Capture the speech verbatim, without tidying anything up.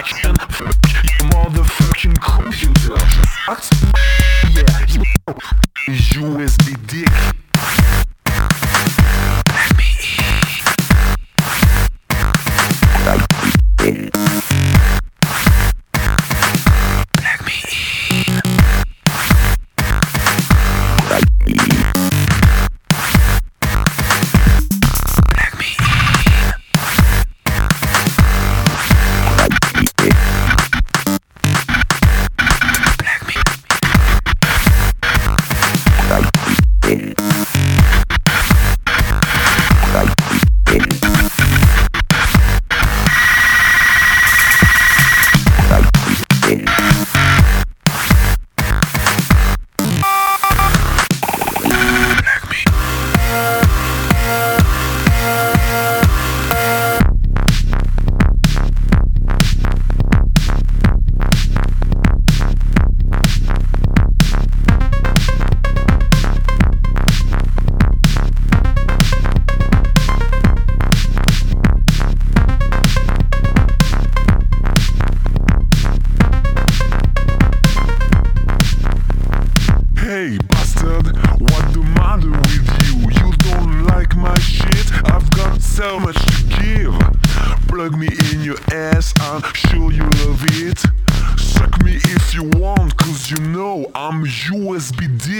can fuck your motherfucking computer. What? Yeah, you U S B dick. Let me in. Let me in. Hey bastard, what the matter with you? You don't like my shit? I've got so much to give. Plug me in your ass, I'm sure you love it. Suck me if you want, cause you know I'm U S B D.